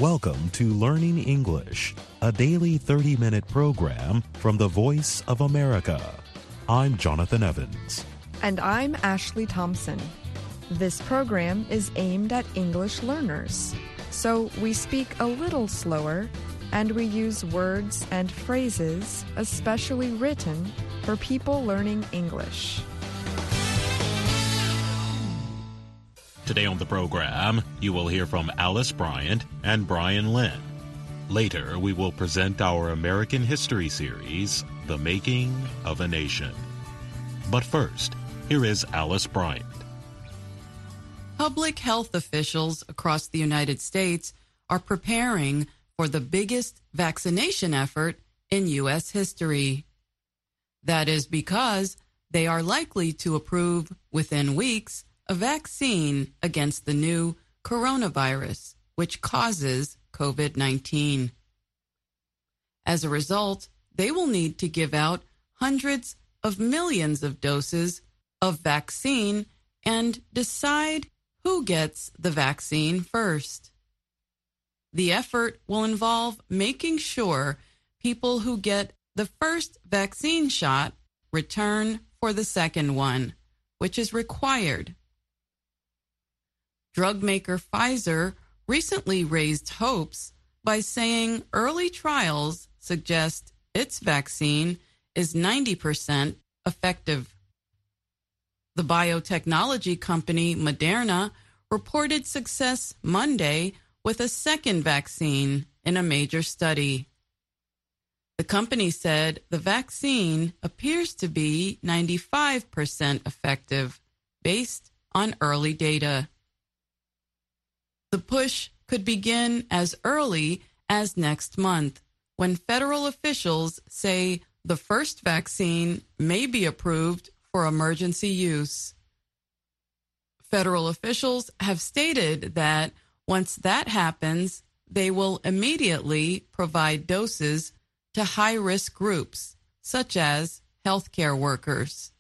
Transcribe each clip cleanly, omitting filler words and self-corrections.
Welcome to Learning English, a daily 30-minute program from the Voice of America. I'm Jonathan Evans. And I'm Ashley Thompson. This program is aimed at English learners, so we speak a little slower and we use words and phrases especially written for people learning English. Today on the program, you will hear from Alice Bryant and Brian Lynn. Later, we will present our American history series, The Making of a Nation. But first, here is Alice Bryant. Public health officials across the United States are preparing for the biggest vaccination effort in U.S. history. That is because they are likely to approve within weeks a vaccine against the new coronavirus, which causes COVID-19. As a result, they will need to give out hundreds of millions of doses of vaccine and decide who gets the vaccine first. The effort will involve making sure people who get the first vaccine shot return for the second one, which is required. Drug maker Pfizer recently raised hopes by saying early trials suggest its vaccine is 90% effective. The biotechnology company Moderna reported success Monday with a second vaccine in a major study. The company said the vaccine appears to be 95% effective based on early data. The push could begin as early as next month, when federal officials say the first vaccine may be approved for emergency use. Federal officials have stated that once that happens, they will immediately provide doses to high-risk groups, such as healthcare workers.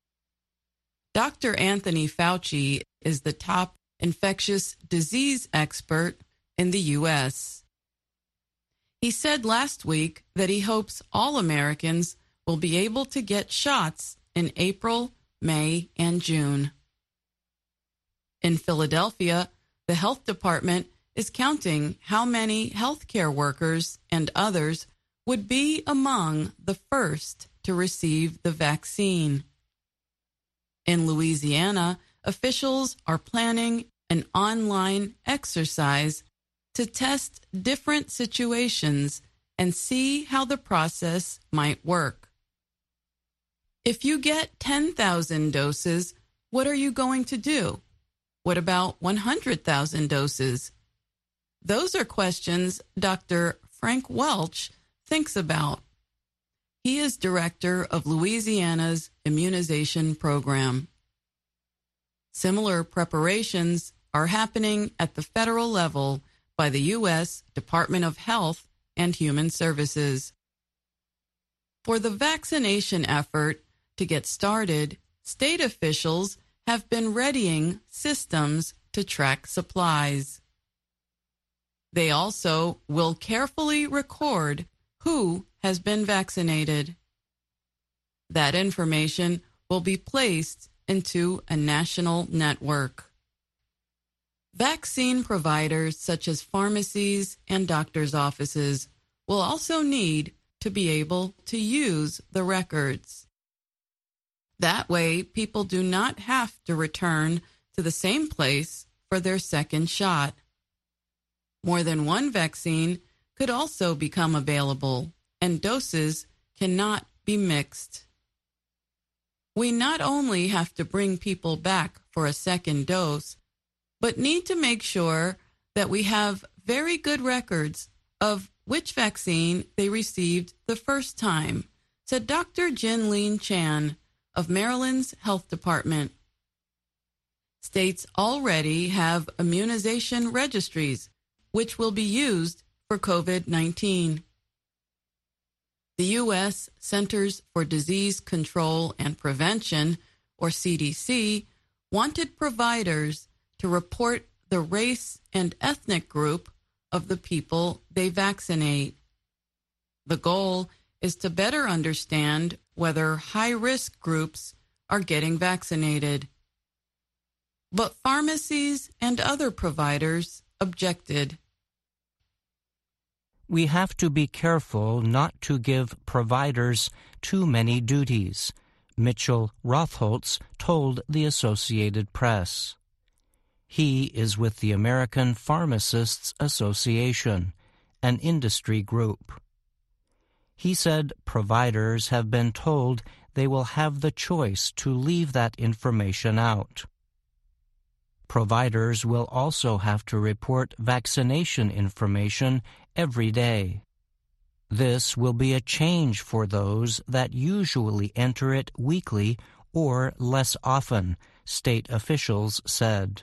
Dr. Anthony Fauci is the top infectious disease expert in the U.S. He said last week that he hopes all Americans will be able to get shots in April, May, and June. In Philadelphia, the health department is counting how many healthcare workers and others would be among the first to receive the vaccine. In Louisiana, officials are planning an online exercise to test different situations and see how the process might work. If you get 10,000 doses, what are you going to do? What about 100,000 doses? Those are questions Dr. Frank Welch thinks about. He is director of Louisiana's immunization program. Similar preparations are happening at the federal level by the U.S. Department of Health and Human Services. For the vaccination effort to get started, state officials have been readying systems to track supplies. They also will carefully record who has been vaccinated. That information will be placed into a national network. Vaccine providers such as pharmacies and doctors' offices will also need to be able to use the records. That way, people do not have to return to the same place for their second shot. More than one vaccine could also become available, and doses cannot be mixed. We not only have to bring people back for a second dose, but need to make sure that we have very good records of which vaccine they received the first time, said Dr. Jin-Leen Chan of Maryland's Health Department. States already have immunization registries, which will be used for COVID-19. The U.S. Centers for Disease Control and Prevention, or CDC, wanted providers to report the race and ethnic group of the people they vaccinate. The goal is to better understand whether high-risk groups are getting vaccinated. But pharmacies and other providers objected. We have to be careful not to give providers too many duties, Mitchell Rotholtz told the Associated Press. He is with the American Pharmacists Association, an industry group. He said providers have been told they will have the choice to leave that information out. Providers will also have to report vaccination information every day. This will be a change for those that usually enter it weekly or less often, state officials said.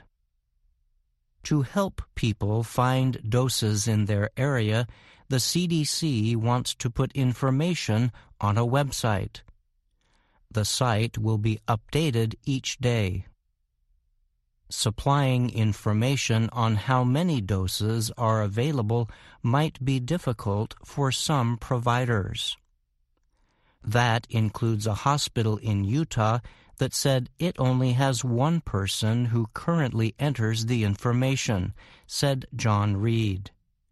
To help people find doses in their area, the CDC wants to put information on a website. The site will be updated each day. Supplying information on how many doses are available might be difficult for some providers. That includes a hospital in Utah that said it only has one person who currently enters the information, said John Reed.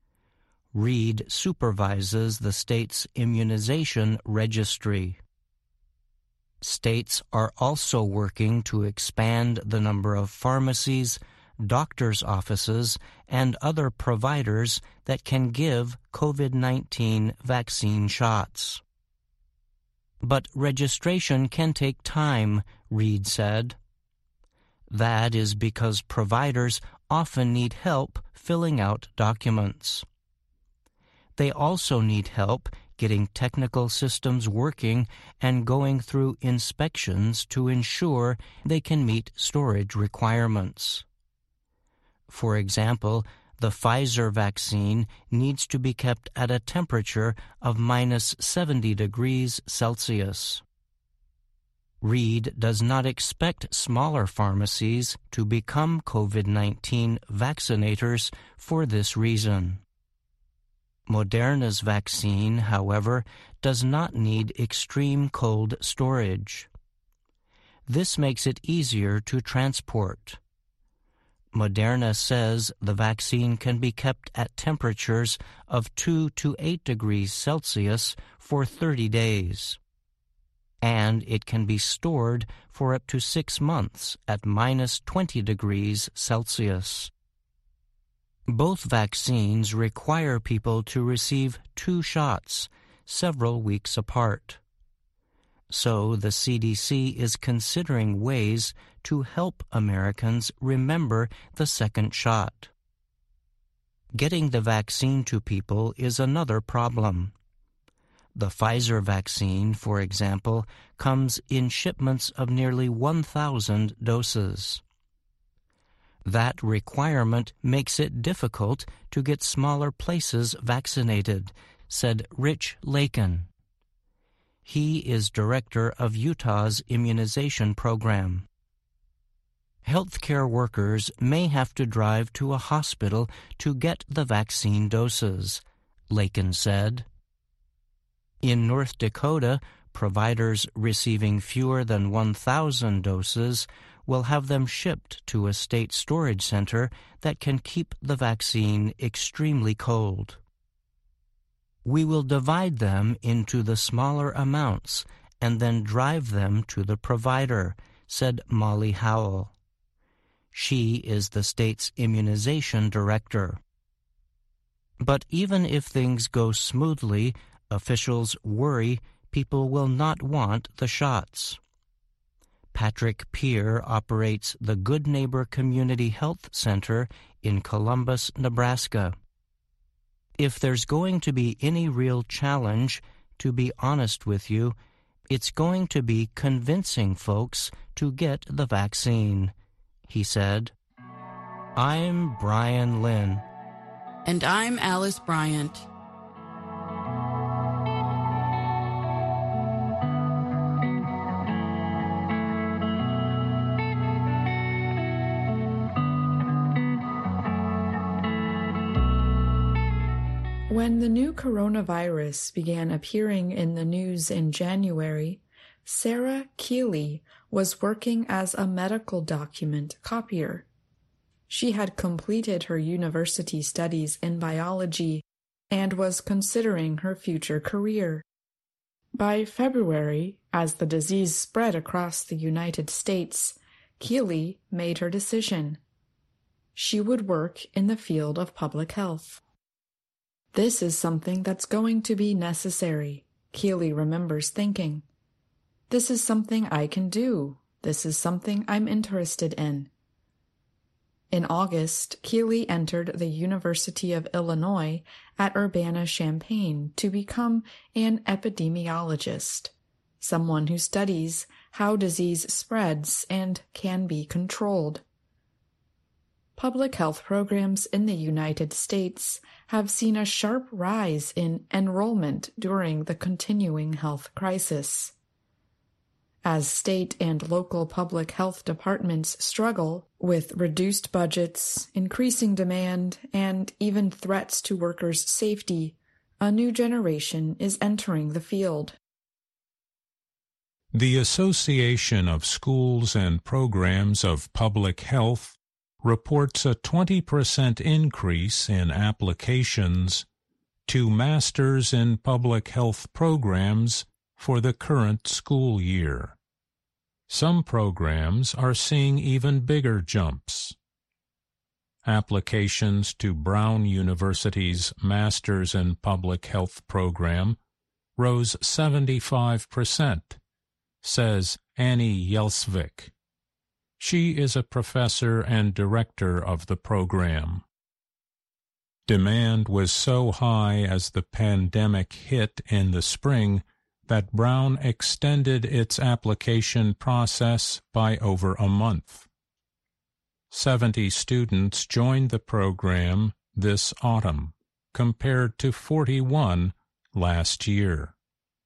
Reed supervises the state's immunization registry. States are also working to expand the number of pharmacies, doctors' offices, and other providers that can give COVID-19 vaccine shots. But registration can take time, Reed said. That is because providers often need help filling out documents. They also need help getting technical systems working and going through inspections to ensure they can meet storage requirements. For example, the Pfizer vaccine needs to be kept at a temperature of minus 70 degrees Celsius. Reed does not expect smaller pharmacies to become COVID-19 vaccinators for this reason. Moderna's vaccine, however, does not need extreme cold storage. This makes it easier to transport. Moderna says the vaccine can be kept at temperatures of 2 to 8 degrees Celsius for 30 days. And it can be stored for up to 6 months at minus 20 degrees Celsius. Both vaccines require people to receive 2 shots, several weeks apart. So the CDC is considering ways to help Americans remember the second shot. Getting the vaccine to people is another problem. The Pfizer vaccine, for example, comes in shipments of nearly 1,000 doses. That requirement makes it difficult to get smaller places vaccinated, said Rich Lakin. He is director of Utah's immunization program. Healthcare workers may have to drive to a hospital to get the vaccine doses, Lakin said. In North Dakota, providers receiving fewer than 1,000 doses will have them shipped to a state storage center that can keep the vaccine extremely cold. We will divide them into the smaller amounts and then drive them to the provider, said Molly Howell. She is the state's immunization director. But even if things go smoothly, officials worry people will not want the shots. Patrick Peer operates the Good Neighbor Community Health Center in Columbus, Nebraska. If there's going to be any real challenge, to be honest with you, it's going to be convincing folks to get the vaccine, he said. I'm Brian Lynn. And I'm Alice Bryant. When the new coronavirus began appearing in the news in January, Sarah Keeley was working as a medical document copier. She had completed her university studies in biology and was considering her future career. By February, as the disease spread across the United States, Keeley made her decision. She would work in the field of public health. This is something that's going to be necessary, Keeley remembers thinking. This is something I can do. This is something I'm interested in. In August, Keeley entered the University of Illinois at Urbana-Champaign to become an epidemiologist, someone who studies how disease spreads and can be controlled. Public health programs in the United States have seen a sharp rise in enrollment during the continuing health crisis. As state and local public health departments struggle with reduced budgets, increasing demand, and even threats to workers' safety, a new generation is entering the field. The Association of Schools and Programs of Public Health reports a 20% increase in applications to Masters in Public Health programs for the current school year. Some programs are seeing even bigger jumps. Applications to Brown University's Masters in Public Health program rose 75%, says Annie Yelsvik. She is a professor and director of the program. Demand was so high as the pandemic hit in the spring that Brown extended its application process by over a month. 70 students joined the program this autumn, compared to 41 last year.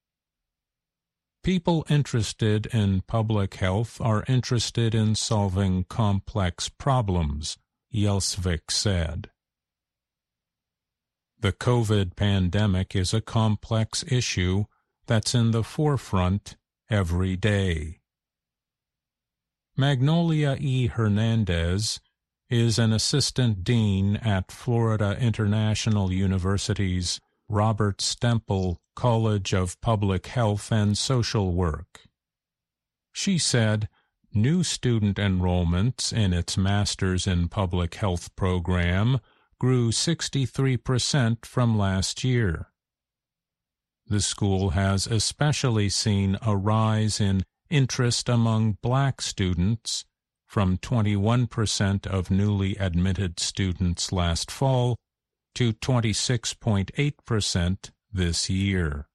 People interested in public health are interested in solving complex problems, Yelsvik said. The COVID pandemic is a complex issue that's in the forefront every day. Magnolia E. Hernandez is an assistant dean at Florida International University's Robert Stempel College of Public Health and Social Work. She said new student enrollments in its Masters in Public Health program grew 63% from last year. The school has especially seen a rise in interest among Black students, from 21% of newly admitted students last fall to 26.8% this year.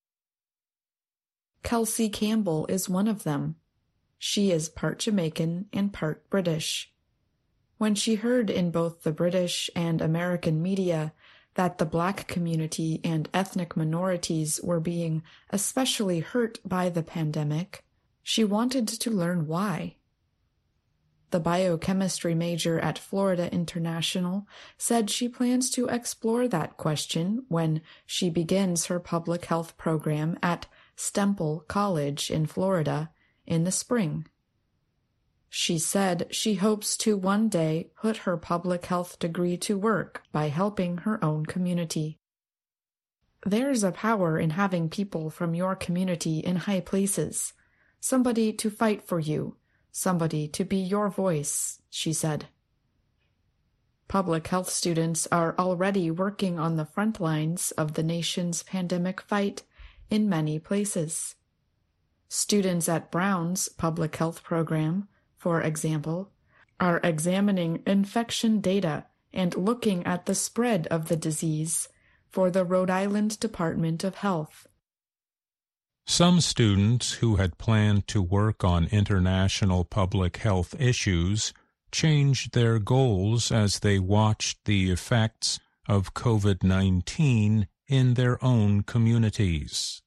Kelsey Campbell is one of them. She is part Jamaican and part British. When she heard in both the British and American media that the Black community and ethnic minorities were being especially hurt by the pandemic, she wanted to learn why. The biochemistry major at Florida International said she plans to explore that question when she begins her public health program at Stempel College in Florida in the spring. She said she hopes to one day put her public health degree to work by helping her own community. There's a power in having people from your community in high places, somebody to fight for you, somebody to be your voice, she said. Public health students are already working on the front lines of the nation's pandemic fight in many places. Students at Brown's public health program, for example, are examining infection data and looking at the spread of the disease for the Rhode Island Department of Health. Some students who had planned to work on international public health issues changed their goals as they watched the effects of COVID-19 in their own communities.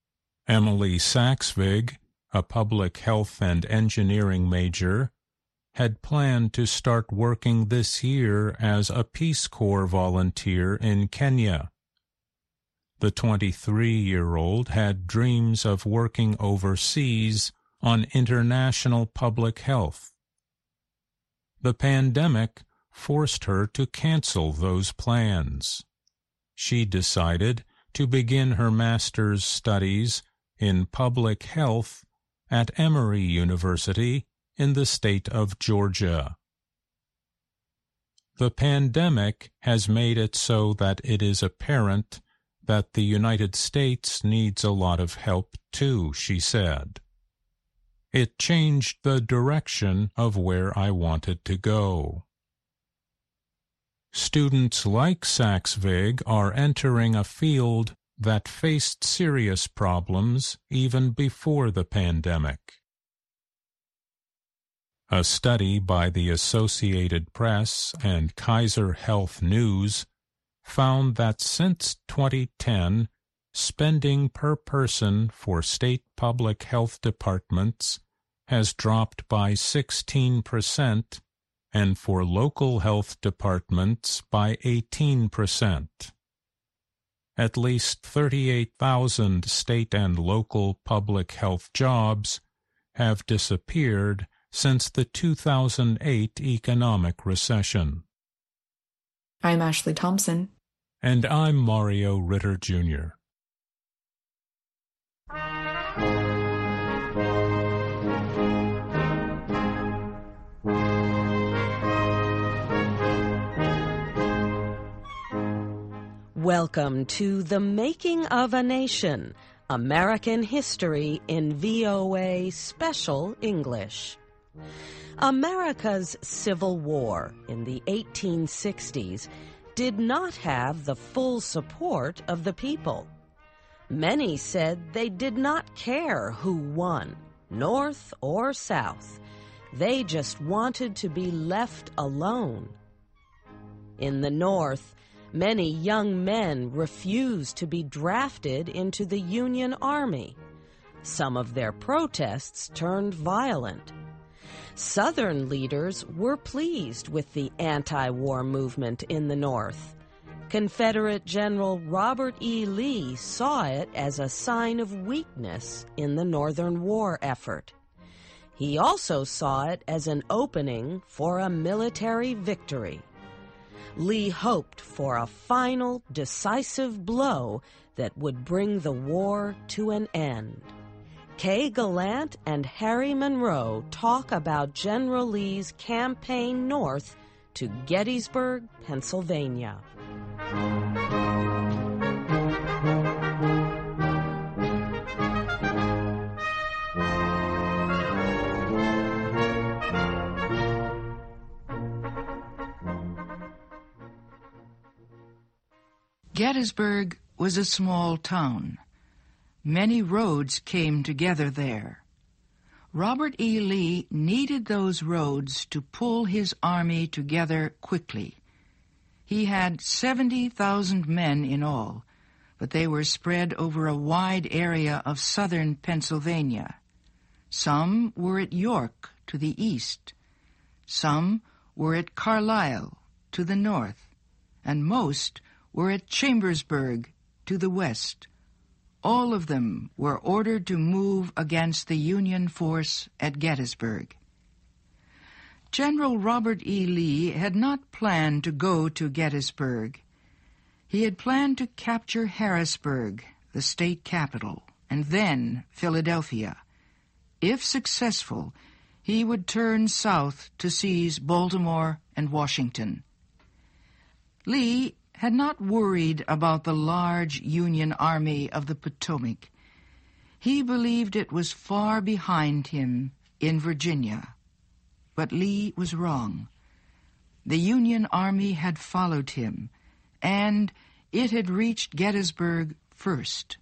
Emily Saxvig, a public health and engineering major, had planned to start working this year as a Peace Corps volunteer in Kenya. The 23-year-old had dreams of working overseas on international public health. The pandemic forced her to cancel those plans. She decided to begin her master's studies in public health at Emory University in the state of Georgia. The pandemic has made it so that it is apparent that the United States needs a lot of help too, she said. It changed the direction of where I wanted to go. Students like Saxvig are entering a field that faced serious problems even before the pandemic. A study by the Associated Press and Kaiser Health News found that since 2010, spending per person for state public health departments has dropped by 16%, and for local health departments by 18%. At least 38,000 state and local public health jobs have disappeared since the 2008 economic recession. I'm Ashley Thompson. And I'm Mario Ritter, Jr. Welcome to The Making of a Nation, American History in VOA Special English. America's Civil War in the 1860s did not have the full support of the people. Many said they did not care who won, North or South. They just wanted to be left alone. In the North, many young men refused to be drafted into the Union Army. Some of their protests turned violent. Southern leaders were pleased with the anti-war movement in the North. Confederate General Robert E. Lee saw it as a sign of weakness in the Northern war effort. He also saw it as an opening for a military victory. Lee hoped for a final, decisive blow that would bring the war to an end. Kay Gallant and Harry Monroe talk about General Lee's campaign north to Gettysburg, Pennsylvania. Gettysburg was a small town. Many roads came together there. Robert E. Lee needed those roads to pull his army together quickly. He had 70,000 men in all, but they were spread over a wide area of southern Pennsylvania. Some were at York to the east. Some were at Carlisle to the north, and most were at Chambersburg to the west. All of them were ordered to move against the Union force at Gettysburg. General Robert E. Lee had not planned to go to Gettysburg. He had planned to capture Harrisburg, the state capital, and then Philadelphia. If successful, he would turn south to seize Baltimore and Washington. Lee had not worried about the large Union Army of the Potomac. He believed it was far behind him in Virginia. But Lee was wrong. The Union Army had followed him, and it had reached Gettysburg first.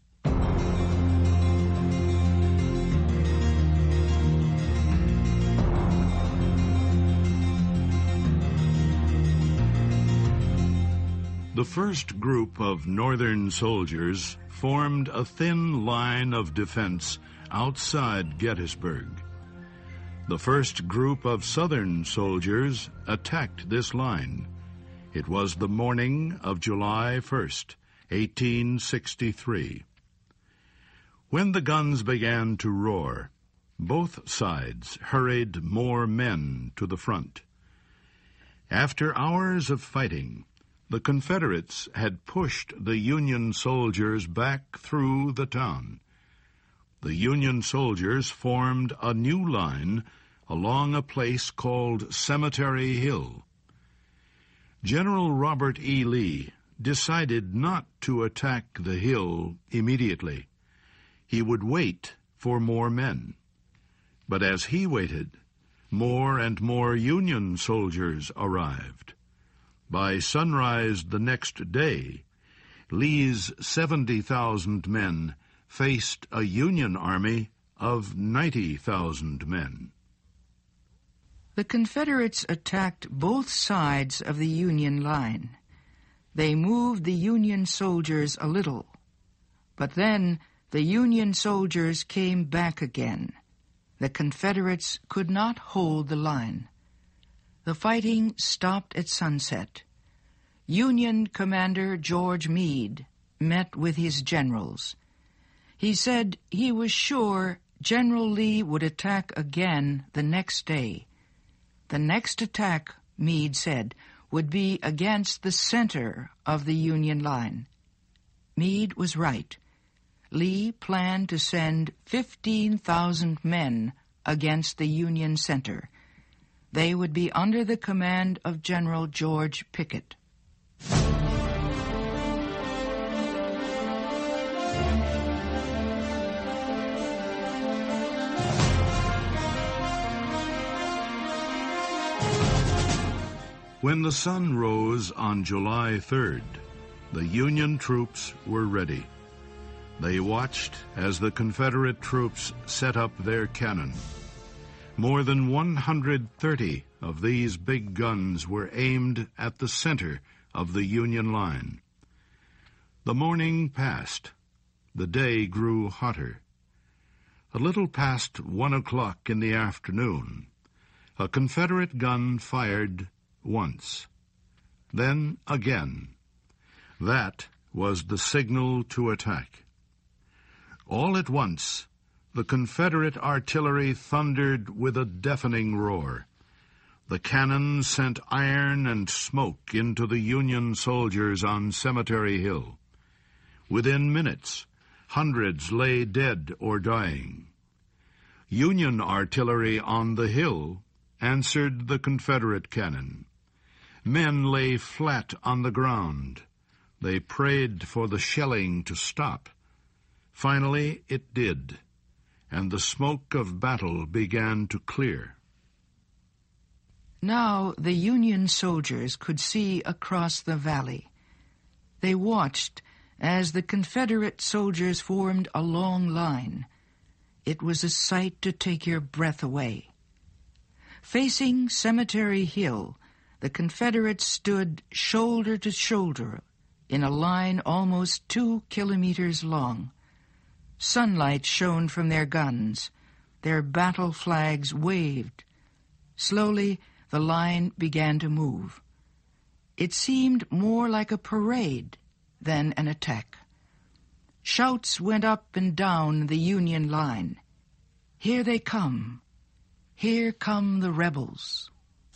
The first group of Northern soldiers formed a thin line of defense outside Gettysburg. The first group of Southern soldiers attacked this line. It was the morning of July 1st, 1863. When the guns began to roar, both sides hurried more men to the front. After hours of fighting, the Confederates had pushed the Union soldiers back through the town. The Union soldiers formed a new line along a place called Cemetery Hill. General Robert E. Lee decided not to attack the hill immediately. He would wait for more men. But as he waited, more and more Union soldiers arrived. By sunrise the next day, Lee's 70,000 men faced a Union army of 90,000 men. The Confederates attacked both sides of the Union line. They moved the Union soldiers a little, but then the Union soldiers came back again. The Confederates could not hold the line. The fighting stopped at sunset. Union Commander George Meade met with his generals. He said he was sure General Lee would attack again the next day. The next attack, Meade said, would be against the center of the Union line. Meade was right. Lee planned to send 15,000 men against the Union center. They would be under the command of General George Pickett. When the sun rose on July 3rd, the Union troops were ready. They watched as the Confederate troops set up their cannon. More than 130 of these big guns were aimed at the center of the Union line. The morning passed. The day grew hotter. A little past 1 o'clock in the afternoon, a Confederate gun fired once, then again. That was the signal to attack. All at once, the Confederate artillery thundered with a deafening roar. The cannon sent iron and smoke into the Union soldiers on Cemetery Hill. Within minutes, hundreds lay dead or dying. Union artillery on the hill answered the Confederate cannon. Men lay flat on the ground. They prayed for the shelling to stop. Finally, it did, and the smoke of battle began to clear. Now the Union soldiers could see across the valley. They watched as the Confederate soldiers formed a long line. It was a sight to take your breath away. Facing Cemetery Hill, the Confederates stood shoulder to shoulder in a line almost 2 kilometers long. Sunlight shone from their guns. Their battle flags waved. Slowly, the line began to move. It seemed more like a parade than an attack. Shouts went up and down the Union line. Here they come. Here come the rebels.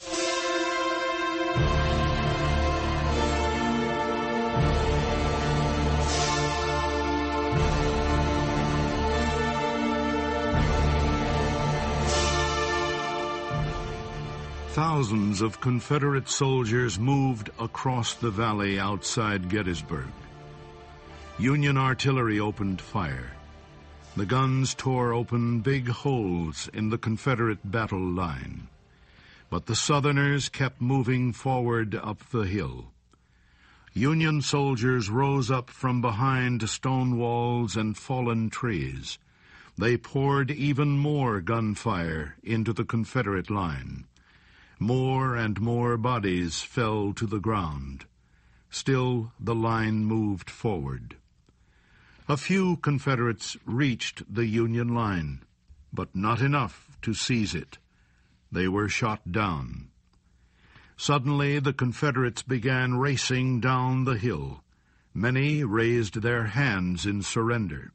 Thousands of Confederate soldiers moved across the valley outside Gettysburg. Union artillery opened fire. The guns tore open big holes in the Confederate battle line. But the Southerners kept moving forward up the hill. Union soldiers rose up from behind stone walls and fallen trees. They poured even more gunfire into the Confederate line. More and more bodies fell to the ground. Still, the line moved forward. A few Confederates reached the Union line, but not enough to seize it. they were shot down. Suddenly the Confederates began racing down the hill. Many raised their hands in surrender.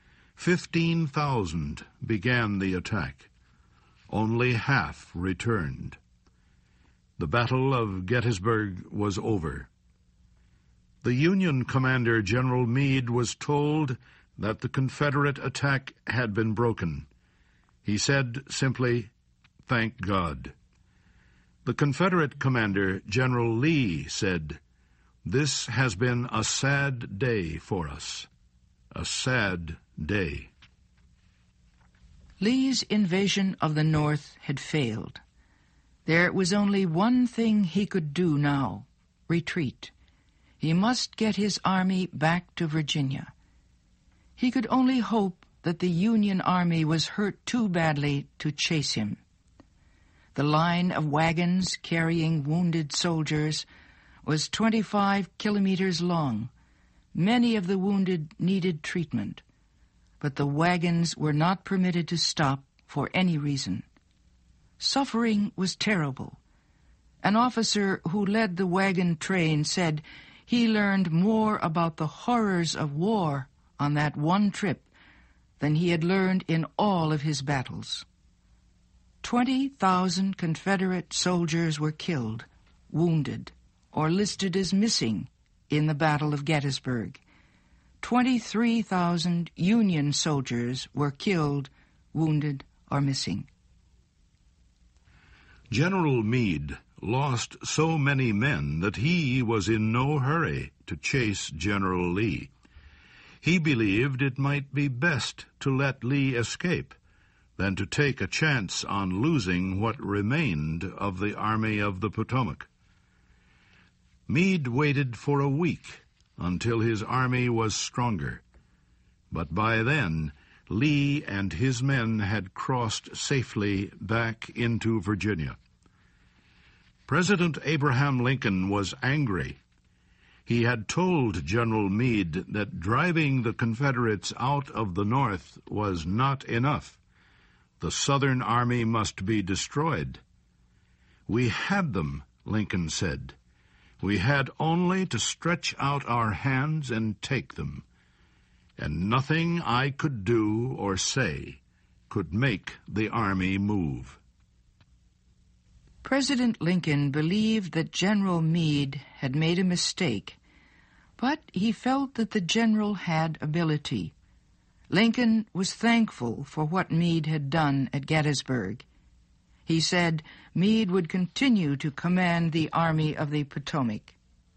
15,000 began the attack. Only half returned. The Battle of Gettysburg was over. The Union commander, General Meade, was told that the Confederate attack had been broken. He said simply, "Thank God." The Confederate commander, General Lee, said, "This has been a sad day for us, a sad day." Lee's invasion of the North had failed. There was only one thing he could do now: retreat. He must get his army back to Virginia. He could only hope that the Union Army was hurt too badly to chase him. The line of wagons carrying wounded soldiers was 25 kilometers long. Many of the wounded needed treatment, but the wagons were not permitted to stop for any reason. Suffering was terrible. An officer who led the wagon train said he learned more about the horrors of war on that one trip than he had learned in all of his battles. 20,000 Confederate soldiers were killed, wounded, or listed as missing in the Battle of Gettysburg. 23,000 Union soldiers were killed, wounded, or missing. General Meade lost so many men that he was in no hurry to chase General Lee. He believed it might be best to let Lee escape than to take a chance on losing what remained of the Army of the Potomac. Meade waited for a week until his army was stronger, but by then Lee and his men had crossed safely back into Virginia. President Abraham Lincoln was angry. He had told General Meade that driving the Confederates out of the North was not enough. The Southern Army must be destroyed. "We had them," Lincoln said. "We had only to stretch out our hands and take them, and nothing I could do or say could make the army move." President Lincoln believed that General Meade had made a mistake, but he felt that the general had ability. Lincoln was thankful for what Meade had done at Gettysburg. He said Meade would continue to command the Army of the Potomac.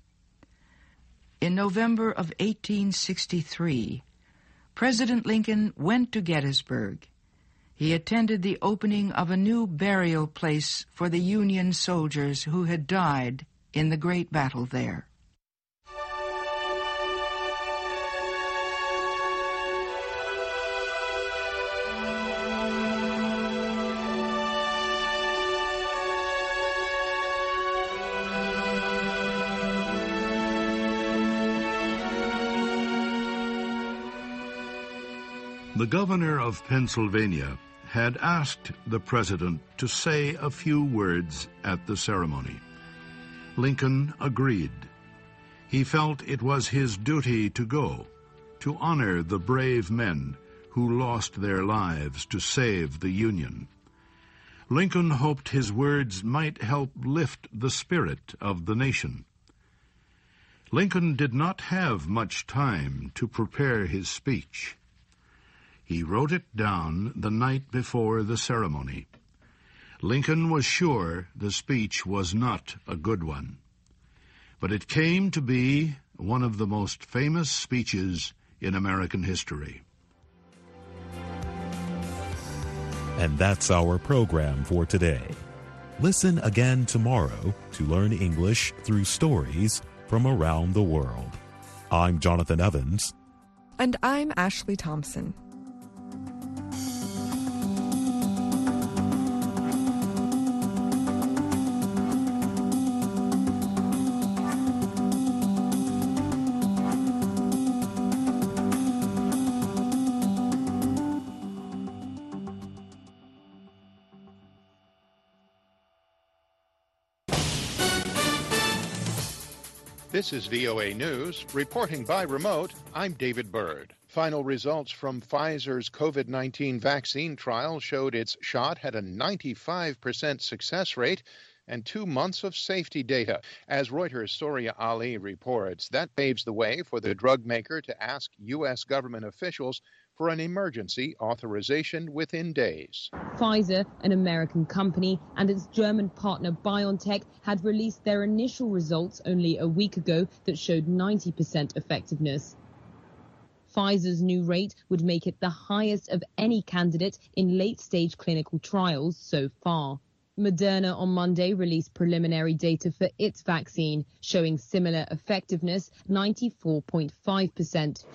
In November of 1863, President Lincoln went to Gettysburg. He attended the opening of a new burial place for the Union soldiers who had died in the great battle there. The governor of Pennsylvania had asked the president to say a few words at the ceremony. Lincoln agreed. He felt it was his duty to go, to honor the brave men who lost their lives to save the Union. Lincoln hoped his words might help lift the spirit of the nation. Lincoln did not have much time to prepare his speech. He wrote it down the night before the ceremony. Lincoln was sure the speech was not a good one, but it came to be one of the most famous speeches in American history. And that's our program for today. Listen again tomorrow to learn English through stories from around the world. I'm Jonathan Evans. And I'm Ashley Thompson. This is VOA News. Reporting by remote, I'm David Byrd. Final results from Pfizer's COVID-19 vaccine trial showed its shot had a 95% success rate and 2 months of safety data. As Reuters' Soria Ali reports, that paves the way for the drug maker to ask U.S. government officials for an emergency authorization within days. Pfizer, an American company, and its German partner BioNTech had released their initial results only a week ago that showed 90% effectiveness. Pfizer's new rate would make it the highest of any candidate in late-stage clinical trials so far. Moderna on Monday released preliminary data for its vaccine, showing similar effectiveness, 94.5%.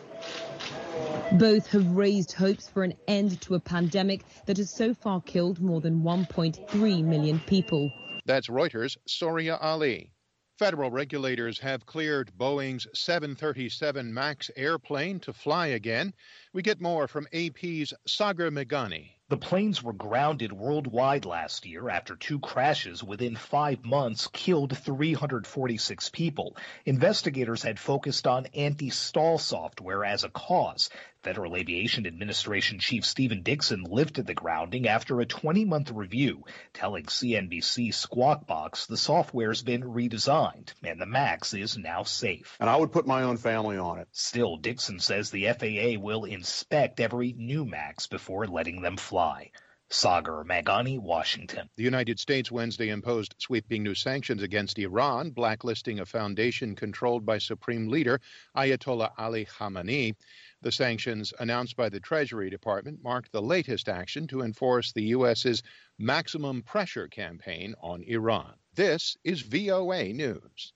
Both have raised hopes for an end to a pandemic that has so far killed more than 1.3 million people. That's Reuters' Soria Ali. Federal regulators have cleared Boeing's 737 MAX airplane to fly again. We get more from AP's Sagar Meghani. The planes were grounded worldwide last year after 2 crashes within 5 months killed 346 people. Investigators had focused on anti-stall software as a cause. Federal Aviation Administration Chief Stephen Dixon lifted the grounding after a 20-month review, telling CNBC Squawk Box the software's been redesigned and the MAX is now safe. And I would put my own family on it. Still, Dixon says the FAA will inspect every new MAX before letting them fly. Sagar Meghani, Washington. The United States Wednesday imposed sweeping new sanctions against Iran, blacklisting a foundation controlled by Supreme Leader Ayatollah Ali Khamenei. The sanctions announced by the Treasury Department marked the latest action to enforce the U.S.'s maximum pressure campaign on Iran. This is VOA News.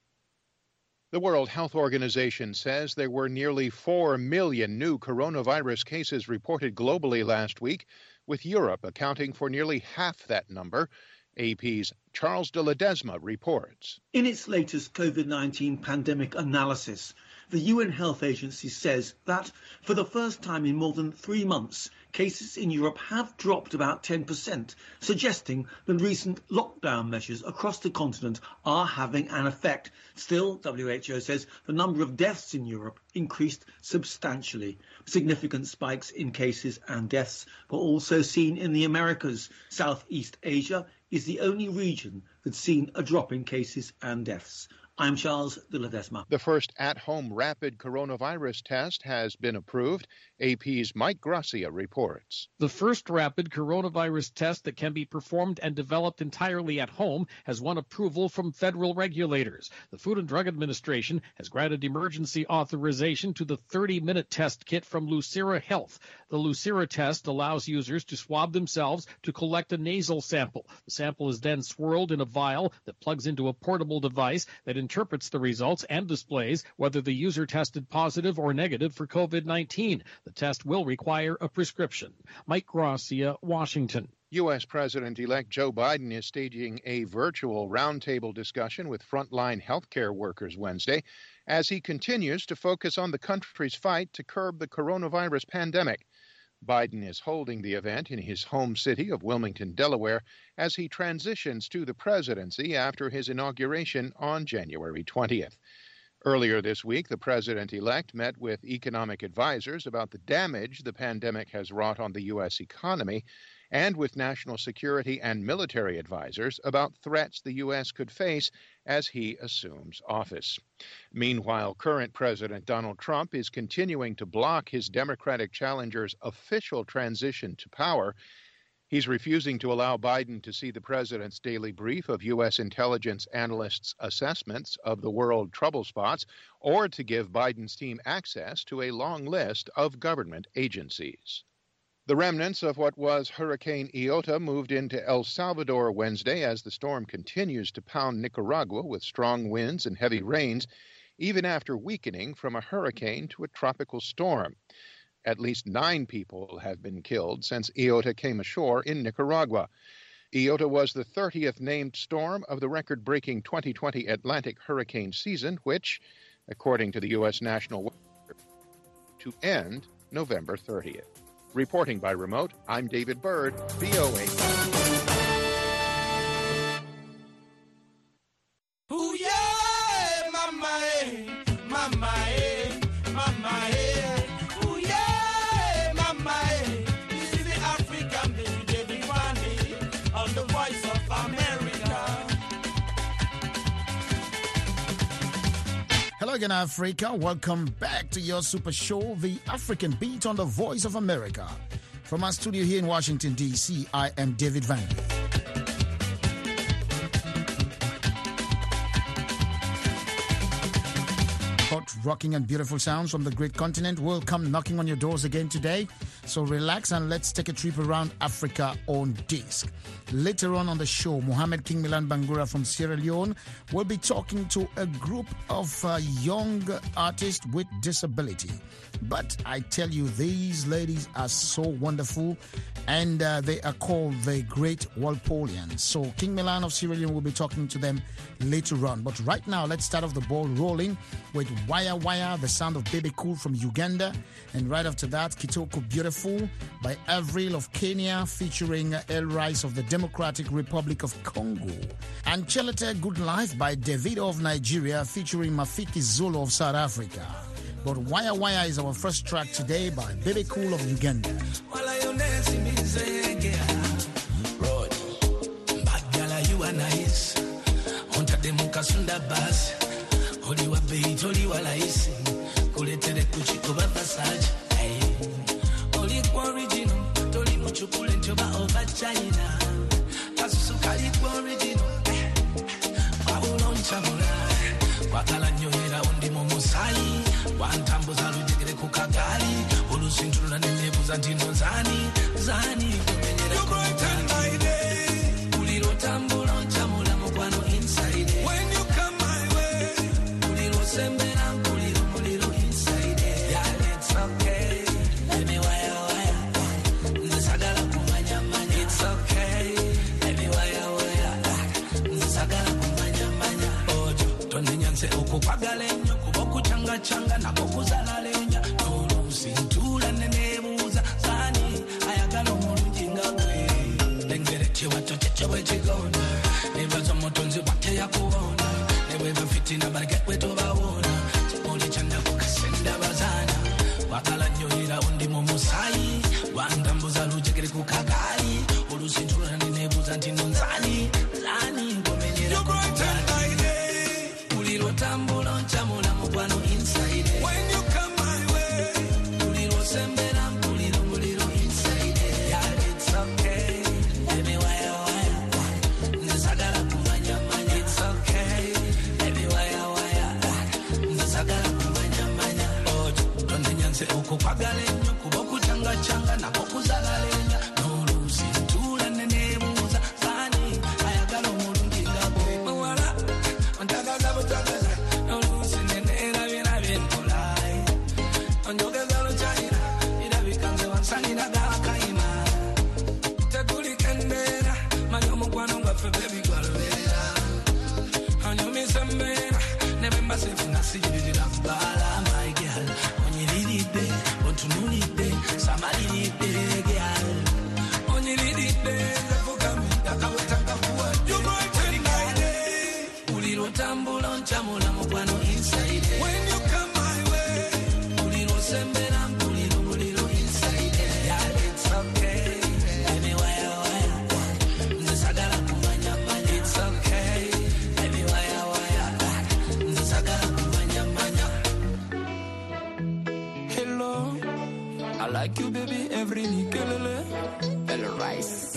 The World Health Organization says there were nearly 4 million new coronavirus cases reported globally last week, with Europe accounting for nearly half that number. AP's Charles de Ledesma reports. In its latest COVID-19 pandemic analysis, the UN Health Agency says that for the first time in more than 3 months, cases in Europe have dropped about 10%, suggesting that recent lockdown measures across the continent are having an effect. Still, WHO says the number of deaths in Europe increased substantially. Significant spikes in cases and deaths were also seen in the Americas. Southeast Asia is the only region that's seen a drop in cases and deaths. I'm Charles de Ledesma. The first at-home rapid coronavirus test has been approved. AP's Mike Gracia reports. The first rapid coronavirus test that can be performed and developed entirely at home has won approval from federal regulators. The Food and Drug Administration has granted emergency authorization to the 30-minute test kit from Lucira Health. The Lucira test allows users to swab themselves to collect a nasal sample. The sample is then swirled in a vial that plugs into a portable device that interprets the results and displays whether the user tested positive or negative for COVID-19. The test will require a prescription. Mike Gracia, Washington. U.S. President-elect Joe Biden is staging a virtual roundtable discussion with frontline healthcare workers Wednesday as he continues to focus on the country's fight to curb the coronavirus pandemic. Biden is holding the event in his home city of Wilmington, Delaware, as he transitions to the presidency after his inauguration on January 20th. Earlier this week, the president-elect met with economic advisors about the damage the pandemic has wrought on the U.S. economy and with national security and military advisors about threats the U.S. could face as he assumes office. Meanwhile, current President Donald Trump is continuing to block his Democratic challenger's official transition to power. He's refusing to allow Biden to see the president's daily brief of U.S. intelligence analysts' assessments of the world trouble spots or to give Biden's team access to a long list of government agencies. The remnants of what was Hurricane Iota moved into El Salvador Wednesday as the storm continues to pound Nicaragua with strong winds and heavy rains, even after weakening from a hurricane to a tropical storm. At least 9 people have been killed since Iota came ashore in Nicaragua. Iota was the 30th named storm of the record-breaking 2020 Atlantic hurricane season, which, according to the U.S. National Weather Service, to end November 30th. Reporting by remote, I'm David Byrd, VOA. Ooh, yeah, my man. again, Africa. Welcome back to your super show, The African Beat on the Voice of America. From our studio here in Washington, D.C., I am David Van. Hot, rocking and beautiful sounds from the great continent will come knocking on your doors again today. So relax and let's take a trip around Africa on disc. Later on the show, Mohamed King Milan Bangura from Sierra Leone will be talking to a group of young artists with disability. But I tell you, these ladies are so wonderful, and they are called the Great Walpolians. So King Milan of Sierra Leone will be talking to them later on. But right now, let's start off the ball rolling with Waya Waya, the sound of Baby Cool from Uganda. And right after that, Kitoko Beautiful by Avril of Kenya featuring El Rice of the Democratic Republic of Congo. And Chelete Good Life by Davido of Nigeria featuring Mafiki Zulu of South Africa. But Waya Waya is our first track today by Baby Cool of Uganda. Wakala nyohera undi momusai wantambo zalujegere kukagali olusintrula nenebuza ntino zani kumenyera uliro tambula nchamula mukwano inside when you come my way uliro sembera muliro inside yeah it's okay let me waya nzisagala kumanya manya it's okay let me waya nzisagala kumanya manya tonenyanse okupagalenya kubokuchanga nako kuzalalenya olusintura nenebuza zani ayagala omulunjinga gwe lengereke watochechewe chigona nebaza motonzi wate yakubona nebweba fitina barigekwe tobawona chimuli chanda kukasenda bazana wakala nyohera undi momusai wandambuza lujegere kukagali olusintura nenebuza ntino nzani ngomenyera tambula nchamula mukwano inside when you come my way uliro sembera muliro inside yeah it's okay let me waya nzisagala kumanya manya it's okay let me waya nzisagala kumanya manya tonde nyanse okupagalenya kubokuchanga nako kuzalalenya nolusintura nenebuza zani ayagala omulunjinga gwe wala ontagaza butagaza when you come my way uliro sembera muliro inside yeah it's okay let me waya nzisagala kumanya manya it's okay let me waya nzisagala kumanya manya hello I like you baby every nikelele El Rice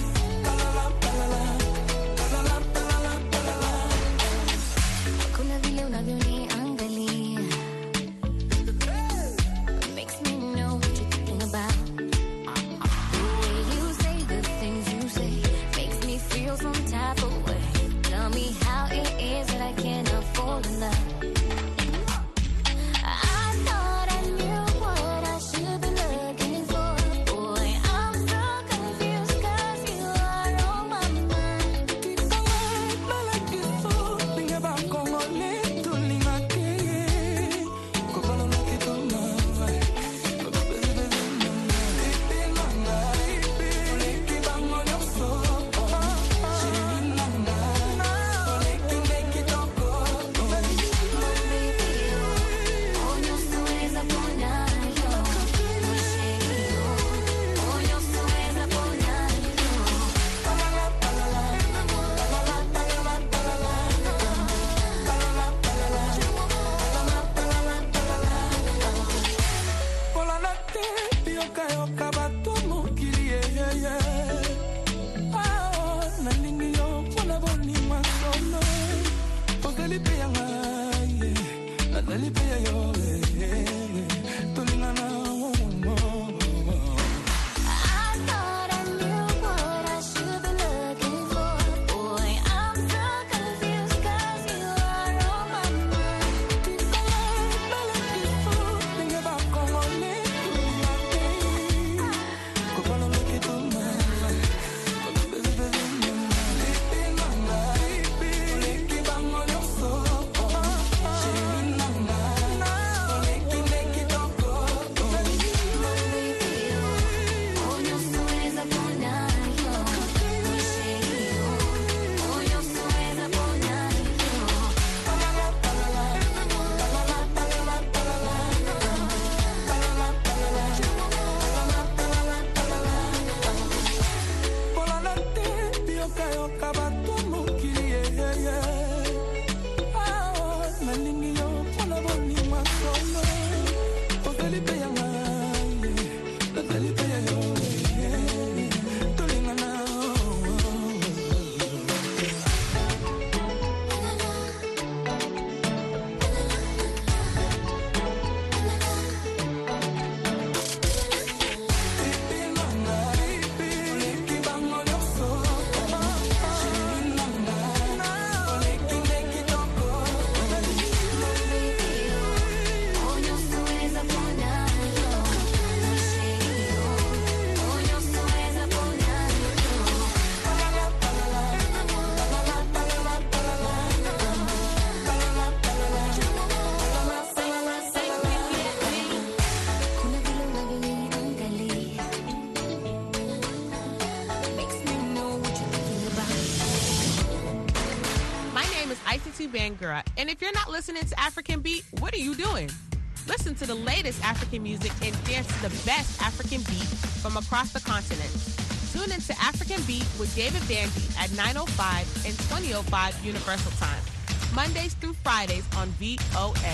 Kuna Bangura. And if you're not listening to African Beat, what are you doing? Listen to the latest African music and dance to the best African beat from across the continent. Tune into African Beat with David Bandy at 9:05 and 20:05 Universal Time, Mondays through Fridays on VOA.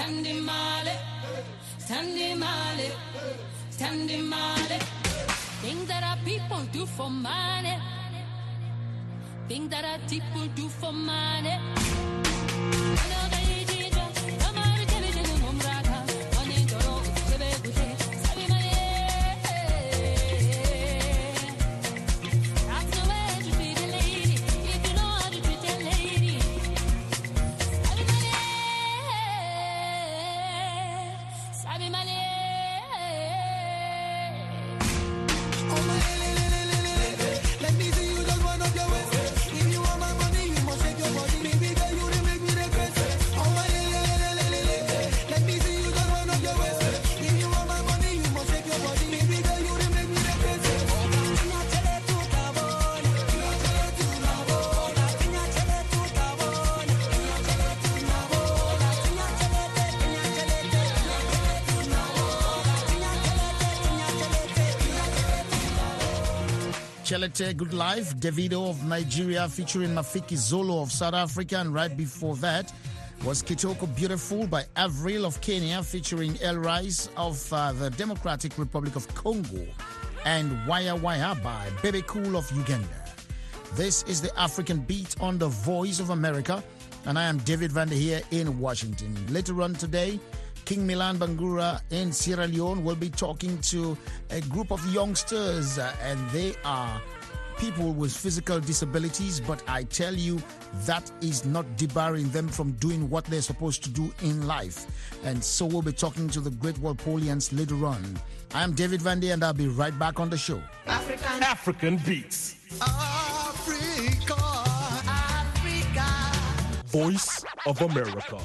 standing Mali, standing Mali, standing Mali. Things that our people do for money. Things that our people do for money. Chelete, Good Life, Davido of Nigeria featuring Mafiki Zolo of South Africa, and right before that was Kitoko Beautiful by Avril of Kenya featuring El Rice of the Democratic Republic of Congo, and Waya Waya by Bebe Cool of Uganda. This is the African Beat on the Voice of America, and I am David Vander here in Washington. Later on today, King Milan Bangura in Sierra Leone will be talking to a group of youngsters, and they are people with physical disabilities, but I tell you, that is not debarring them from doing what they're supposed to do in life. And so we'll be talking to the great Walpolians later on. I am David Vander, and I'll be right back on the show. African Beats. Africa, Africa. Voice of America.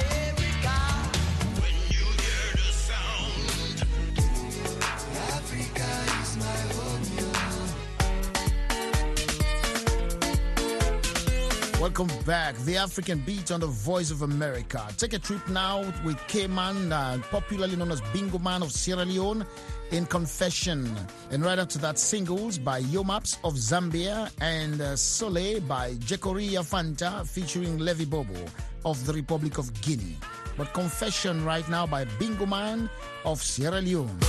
Welcome back. The African Beat on the Voice of America. Take a trip now with K-Man, popularly known as Bingo Man of Sierra Leone, in Confession. And right after that, singles by Yomaps of Zambia and Soleil by Jekoria Fanta featuring Levi Bobo of the Republic of Guinea. But Confession right now by Bingo Man of Sierra Leone.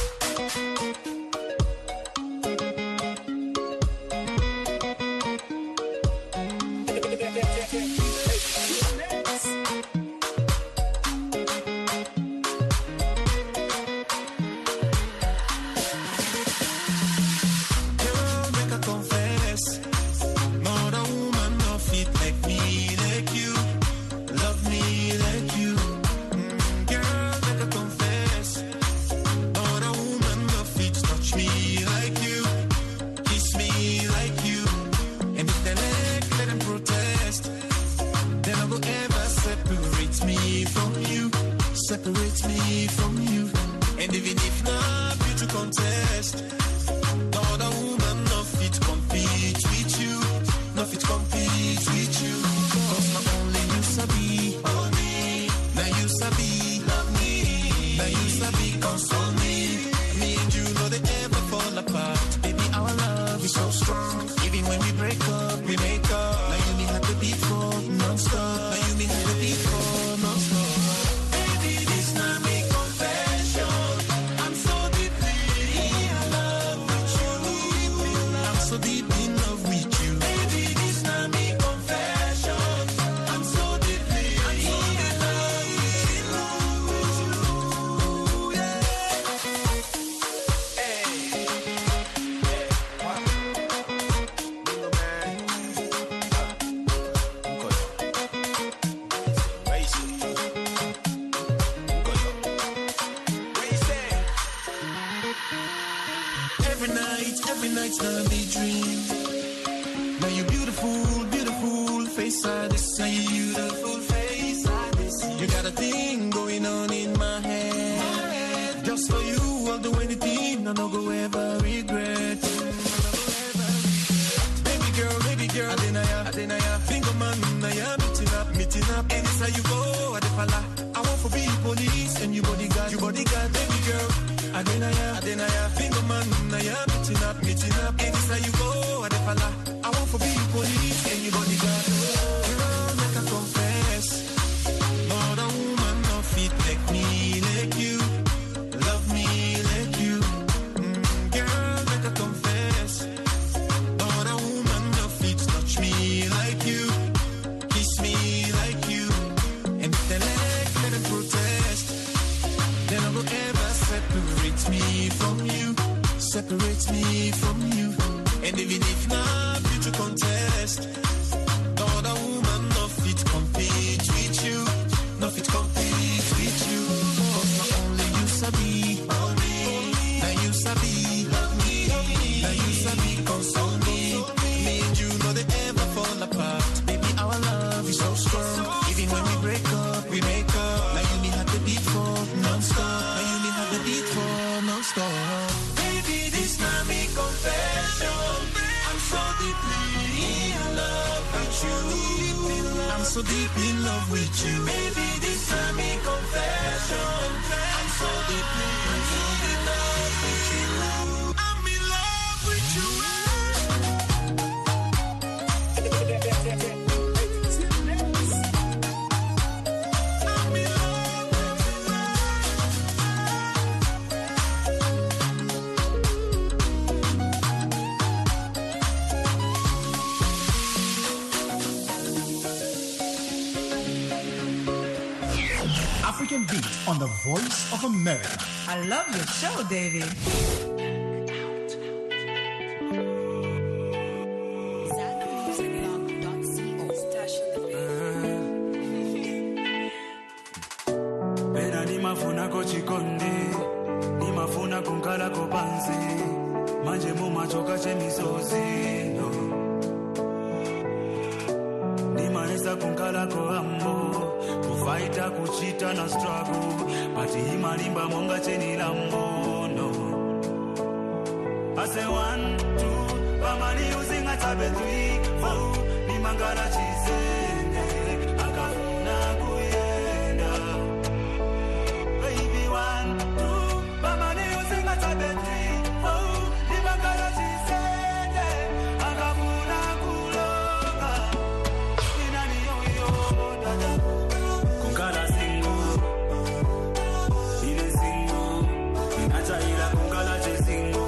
Every night's gonna be dream. Now you beautiful, beautiful face. I just see you beautiful face. You got a thing going on in my head. Just for you, I'll do anything. I no go ever regret. Baby girl, Adenaya. Bingo man, I am meeting up. And it's how you go, Adefala. I want for be police and you bodyguard, baby girl. Adenaya, Bingo man, I am meeting up. And it's how you go, Adefala. I want for be police and you bodyguard. Girl, make a confess. Lord, a woman no fit like best. No other woman no fit compete with you. No fit compete with you. Cause only you sabi. Now you sabi. Now you sabi console me. Me and you know they ever fall apart. Baby, our love is so strong. Even when we break up, we make up. Now you me have the beat for non-stop. Now you me have the beat for non-stop. Baby, this not me confession. I'm so deeply in love with you. I'm so deep in love with you. Baby, this not me confession. I'm so deeply in love with you. I'm in love with you. African Beat on the Voice of America. I love your show, David. Pena nimafuna kochikonde, nimafuna kunkala kopansi, manje mumachoka chemisozi, no. Nimaesa kunkala koambo, kufaita kuchita na struggle, pati imalimba monga cheni lambo, no. I say 1, 2, pamani using a tabe 3, 4, nimangala chisende, akafuna kuyenda. Baby 1, 2, pamani using a tabe 3, 4, nimangala chisende, akafuna kuloga. Inani yo dada, kunkala single, ine single, inacha ila kunkala che single.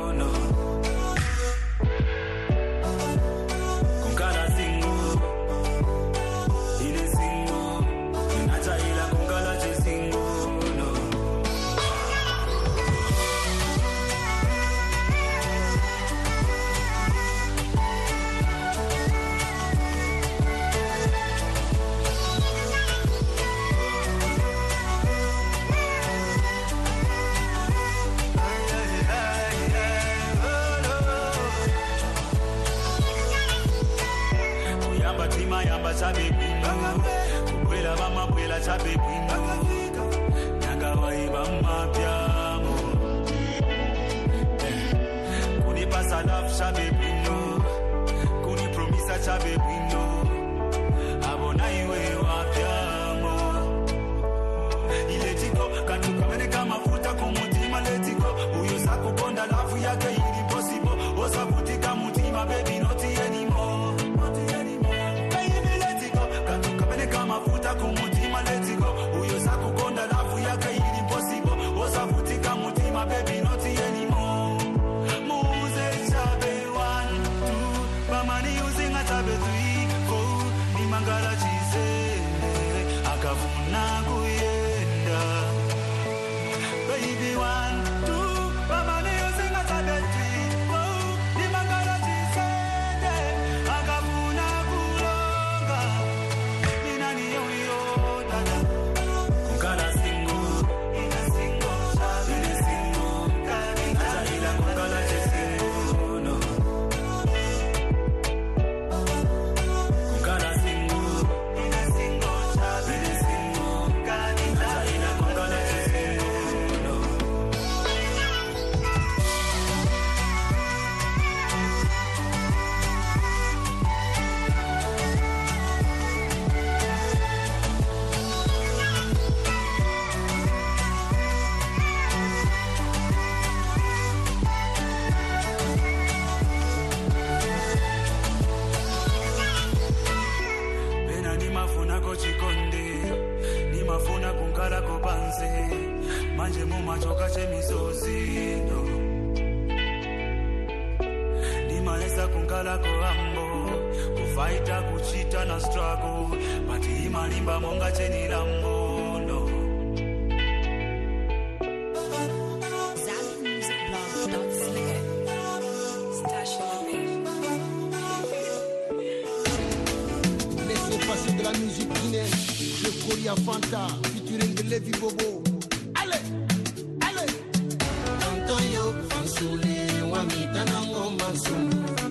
Chabe kwino, kukwela bamakwela chabe kwino, nyanga waiba mapyamo, kunipasa love chabe kwino, kunipromisa chabe kwino, abona iwe wapyamo. Iletiko, kantukamene kama futa kumutima letiko, uyo sakukonda lafu yake ili possible, osakutika mutima baby not anymore. Mafuta kumutima let it go. Uyo sakukonda lafu yake ili impossible. Osafutika mutima baby not anymore. Muze chabe 1, 2, pamani using a chabe 3, 4, ni mangala chisende, akafuna kuyenda. Baby 1, 2, pamani using a chabe 3, 4, ni mangala chisende, akafuna kulonga. Manje mumachoka chemisozi, no. Nimaesa kunkala koambo, kufaita kuchita na struggle, pati imalimba monga cheni lambo, no. passer de la musique guinéenne. Jekoria Fanta, featuring Levi Bobo. Allez, allez. Tantoyo, Fansoule, Wamita Nango Mansum.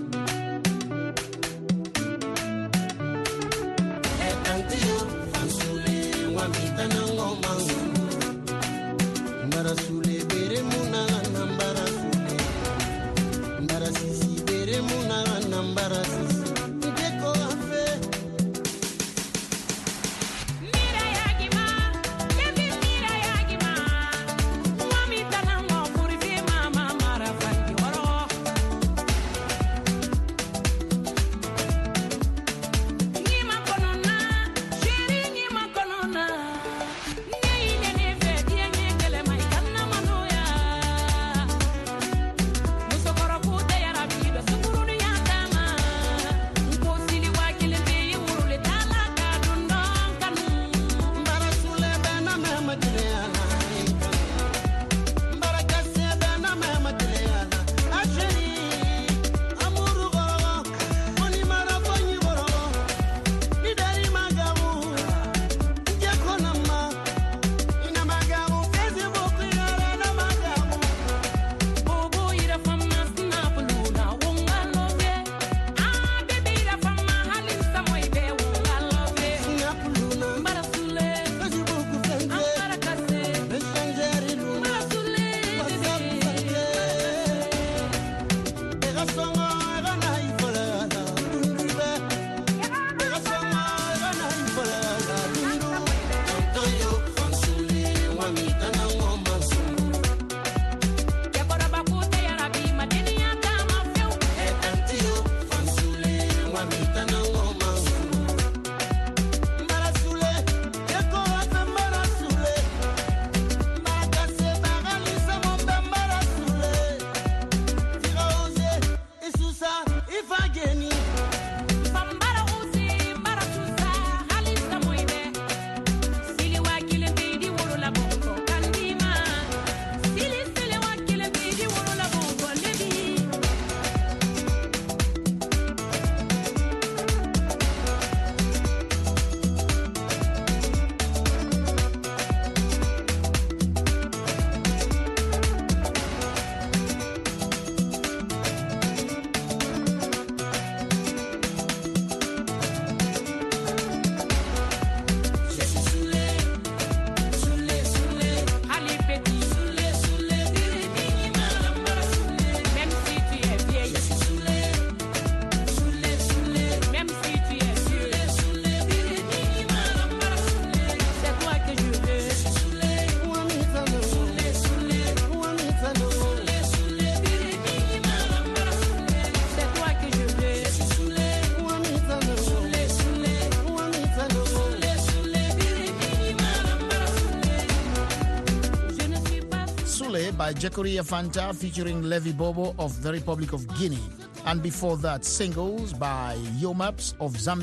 Tantoyo, Fansoule, Wamita Nango Mansum. Mbarasule, Bere Muna, Nambarasule. Mbarasisi, Bere Muna, Nambarasisi. By Jekoria Fanta featuring Levi Bobo of the Republic of Guinea. And before that, singles by Yomaps of Zambia.